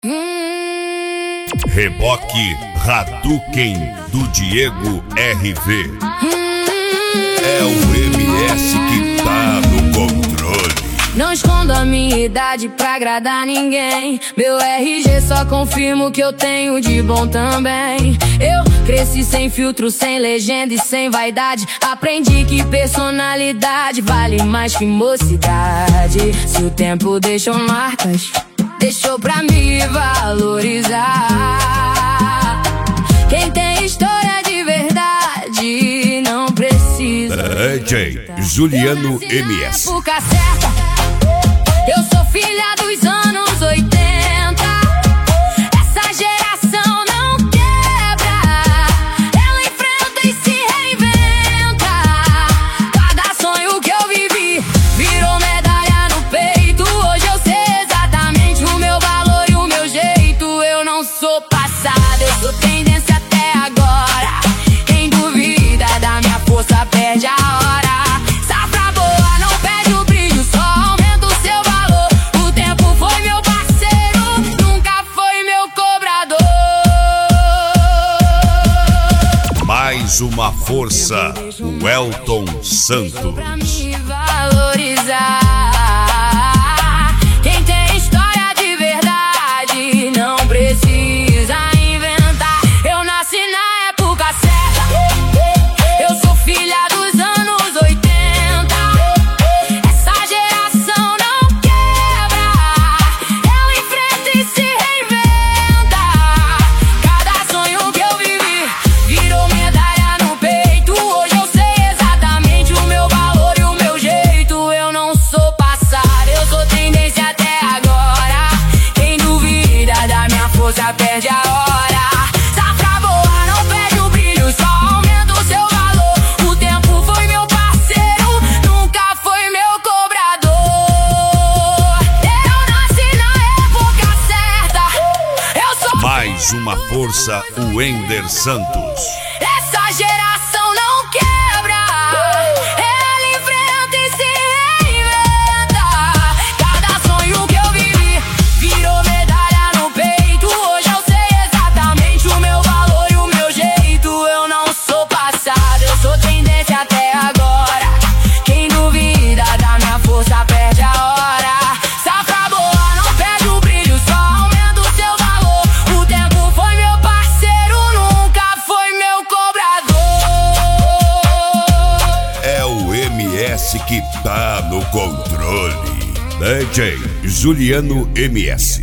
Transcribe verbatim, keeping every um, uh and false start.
Hum. Reboque Hadouken do Diego R V. Hum. É o M S que tá no controle. Não escondo a minha idade pra agradar ninguém. Meu R G só confirma o que eu tenho de bom também. Eu cresci sem filtro, sem legenda e sem vaidade. Aprendi que personalidade vale mais que mocidade. Se o tempo deixou marcas, deixou pra me valorizar. Quem tem história de verdade não precisa D J Juliano M S. Época certa. Eu sou filha dos anos oitenta. Essa geração não quebra, ela enfrenta e se reinventa. Cada sonho que eu vivi virou medalha no peito. Hoje eu sei exatamente o meu valor e o meu jeito. Eu não sou passada, eu sou tendência até agora. Quem duvida da minha força perde a hora. Safra boa não perde o brilho, só aumenta o seu valor. O tempo foi meu parceiro, nunca foi meu cobrador. Mais uma força, o Elton Santos. Pra me valorizar. Quem tem história de verdade não precisa inventar. Eu nasci na época certa. Eu sou filha dos anos oitenta. Essa geração não quebra, ela enfrenta e se reinventa. Cada sonho que eu vivi virou medalha no peito. Hoje eu sei exatamente o meu valor e o meu jeito. Eu não sou passado, eu sou tendência até agora. Quem duvida da minha força perde a hora. Safra boa não perde o brilho, só aumenta o seu valor. O tempo foi meu parceiro, nunca foi meu cobrador. Eu nasci na época certa. Eu sou Mais uma força, o Ender Santos. essa geração não quebra, ela enfrenta e se reinventa. Cada sonho que eu vivi virou medalha no peito. Hoje eu sei exatamente o meu valor e o meu jeito. Eu não sou passado, eu sou tendência até agora. Quem duvida da minha força perde a hora. Safra boa não perde o brilho, só aumenta o seu valor. O tempo foi meu parceiro, nunca foi meu cobrador. É o M S que tá no controle. D J Juliano M S.